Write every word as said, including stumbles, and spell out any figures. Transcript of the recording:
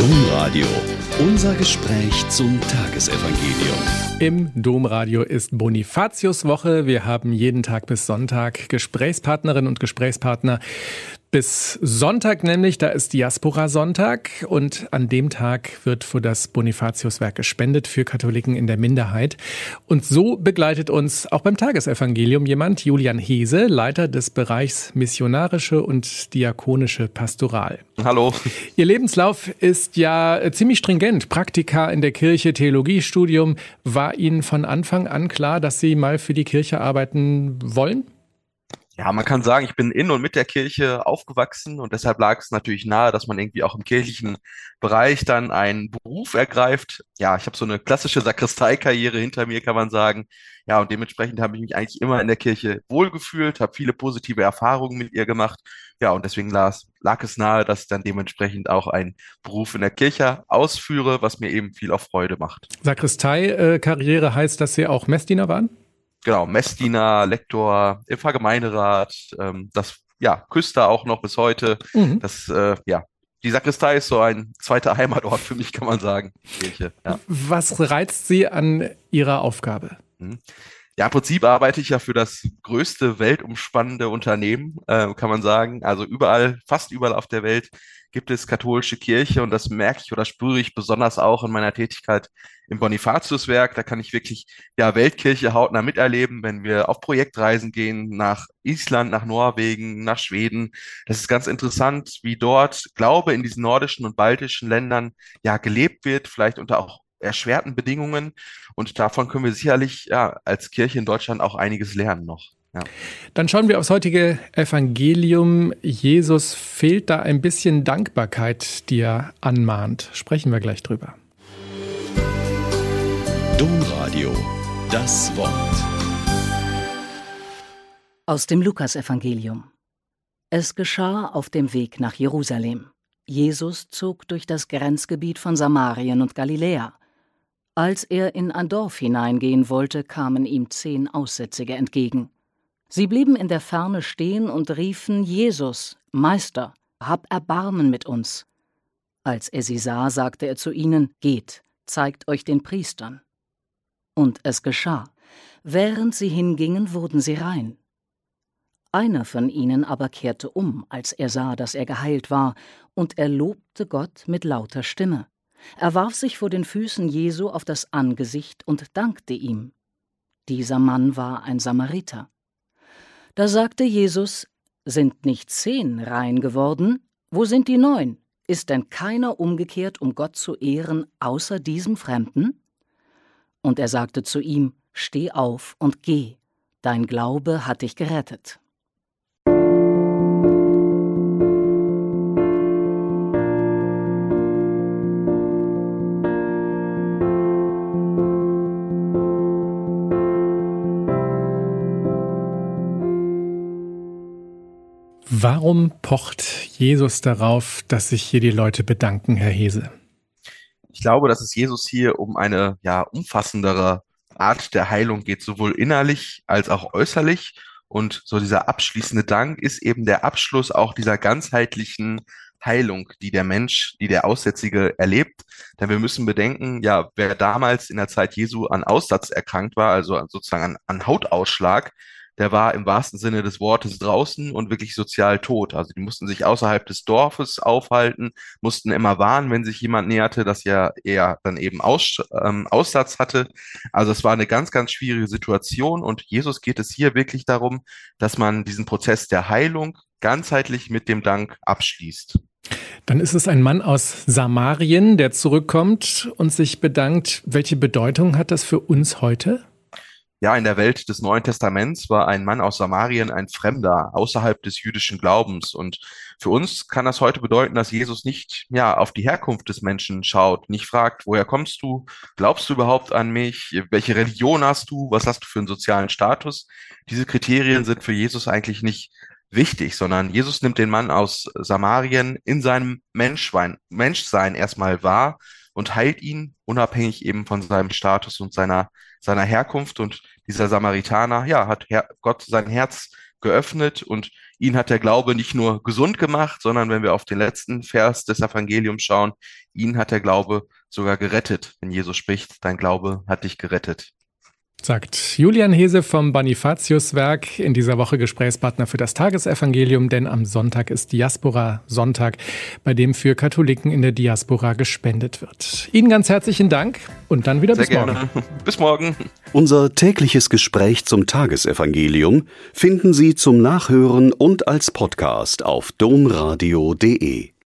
Domradio. Unser Gespräch zum Tagesevangelium. Im Domradio ist Bonifatiuswoche. Wir haben jeden Tag bis Sonntag Gesprächspartnerinnen und Gesprächspartner. Bis Sonntag nämlich, da ist Diaspora-Sonntag und an dem Tag wird für das Bonifatiuswerk gespendet für Katholiken in der Minderheit. Und so begleitet uns auch beim Tagesevangelium jemand, Julian Hese, Leiter des Bereichs Missionarische und Diakonische Pastoral. Hallo. Ihr Lebenslauf ist ja ziemlich stringent. Praktika in der Kirche, Theologiestudium. War Ihnen von Anfang an klar, dass Sie mal für die Kirche arbeiten wollen? Ja, man kann sagen, ich bin in und mit der Kirche aufgewachsen und deshalb lag es natürlich nahe, dass man irgendwie auch im kirchlichen Bereich dann einen Beruf ergreift. Ja, ich habe so eine klassische Sakristeikarriere hinter mir, kann man sagen. Ja, und dementsprechend habe ich mich eigentlich immer in der Kirche wohlgefühlt, habe viele positive Erfahrungen mit ihr gemacht. Ja, und deswegen lag, lag es nahe, dass ich dann dementsprechend auch einen Beruf in der Kirche ausführe, was mir eben viel auch Freude macht. Sakristei-Karriere heißt, dass Sie auch Messdiener waren? Genau, Messdiener, Lektor im Pfarrgemeinderat, ähm, das ja, Küster auch noch bis heute. Mhm. Das, äh, ja, die Sakristei ist so ein zweiter Heimatort für mich, kann man sagen. Kirche, ja. Was reizt Sie an Ihrer Aufgabe? Mhm. Ja, im Prinzip arbeite ich ja für das größte weltumspannende Unternehmen, äh, kann man sagen. Also überall, fast überall auf der Welt gibt es katholische Kirche und das merke ich oder spüre ich besonders auch in meiner Tätigkeit im Bonifatiuswerk. Da kann ich wirklich ja Weltkirche hautnah miterleben, wenn wir auf Projektreisen gehen nach Island, nach Norwegen, nach Schweden. Das ist ganz interessant, wie dort Glaube in diesen nordischen und baltischen Ländern ja gelebt wird, vielleicht unter auch erschwerten Bedingungen. Und davon können wir sicherlich ja als Kirche in Deutschland auch einiges lernen noch. Ja. Dann schauen wir aufs heutige Evangelium. Jesus fehlt da ein bisschen Dankbarkeit, die er anmahnt. Sprechen wir gleich drüber. Domradio, das Wort. Aus dem Lukasevangelium. Es geschah auf dem Weg nach Jerusalem. Jesus zog durch das Grenzgebiet von Samarien und Galiläa. Als er in ein Dorf hineingehen wollte, kamen ihm zehn Aussätzige entgegen. Sie blieben in der Ferne stehen und riefen: Jesus, Meister, hab Erbarmen mit uns. Als er sie sah, sagte er zu ihnen: Geht, zeigt euch den Priestern. Und es geschah. Während sie hingingen, wurden sie rein. Einer von ihnen aber kehrte um, als er sah, dass er geheilt war, und er lobte Gott mit lauter Stimme. Er warf sich vor den Füßen Jesu auf das Angesicht und dankte ihm. Dieser Mann war ein Samariter. Da sagte Jesus: Sind nicht zehn rein geworden? Wo sind die neun? Ist denn keiner umgekehrt, um Gott zu ehren, außer diesem Fremden? Und er sagte zu ihm: Steh auf und geh, dein Glaube hat dich gerettet. Warum pocht Jesus darauf, dass sich hier die Leute bedanken, Herr Hese? Ich glaube, dass es Jesus hier um eine ja umfassendere Art der Heilung geht, sowohl innerlich als auch äußerlich. Und so dieser abschließende Dank ist eben der Abschluss auch dieser ganzheitlichen Heilung, die der Mensch, die der Aussätzige erlebt. Denn wir müssen bedenken, ja, wer damals in der Zeit Jesu an Aussatz erkrankt war, also sozusagen an, an Hautausschlag, der war im wahrsten Sinne des Wortes draußen und wirklich sozial tot. Also die mussten sich außerhalb des Dorfes aufhalten, mussten immer warnen, wenn sich jemand näherte, dass er eher dann eben Aus, ähm, Aussatz hatte. Also es war eine ganz, ganz schwierige Situation und Jesus geht es hier wirklich darum, dass man diesen Prozess der Heilung ganzheitlich mit dem Dank abschließt. Dann ist es ein Mann aus Samarien, der zurückkommt und sich bedankt. Welche Bedeutung hat das für uns heute? Ja, in der Welt des Neuen Testaments war ein Mann aus Samarien ein Fremder außerhalb des jüdischen Glaubens. Und für uns kann das heute bedeuten, dass Jesus nicht ja auf die Herkunft des Menschen schaut, nicht fragt: Woher kommst du? Glaubst du überhaupt an mich? Welche Religion hast du? Was hast du für einen sozialen Status? Diese Kriterien sind für Jesus eigentlich nicht wichtig, sondern Jesus nimmt den Mann aus Samarien in seinem Menschsein, Menschsein erstmal wahr und heilt ihn, unabhängig eben von seinem Status und seiner, seiner Herkunft. Und dieser Samaritaner, ja, hat Her- Gott sein Herz geöffnet und ihn hat der Glaube nicht nur gesund gemacht, sondern wenn wir auf den letzten Vers des Evangeliums schauen, ihn hat der Glaube sogar gerettet. Wenn Jesus spricht, dein Glaube hat dich gerettet. Sagt Julian Hese vom Bonifatius-Werk, in dieser Woche Gesprächspartner für das Tagesevangelium, denn am Sonntag ist Diaspora-Sonntag, bei dem für Katholiken in der Diaspora gespendet wird. Ihnen ganz herzlichen Dank und dann wieder Sehr bis morgen. gerne. Bis morgen. Unser tägliches Gespräch zum Tagesevangelium finden Sie zum Nachhören und als Podcast auf domradio punkt de.